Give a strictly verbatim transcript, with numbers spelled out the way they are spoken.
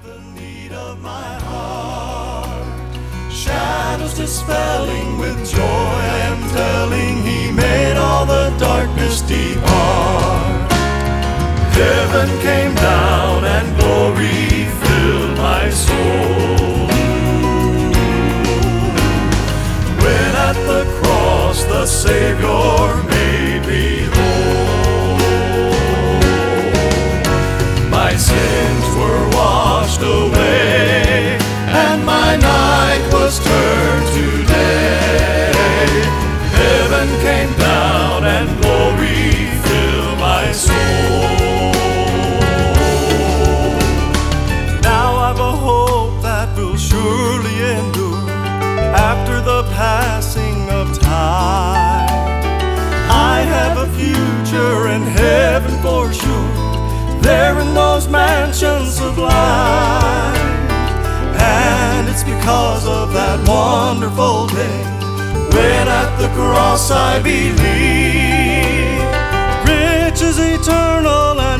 the need of my heart, shadows dispelling with joy. I am telling He made all the darkness depart. Heaven came down and glory filled my soul. When at the cross the Savior made me whole, my sins were washed away, and my night was turned to day. Heaven came down and glory filled my soul. Now I've a hope that will surely endure after the passing of time. I have a future in heaven for sure, there in those mansions sublime. And it's because of that wonderful day when at the cross I believe riches eternal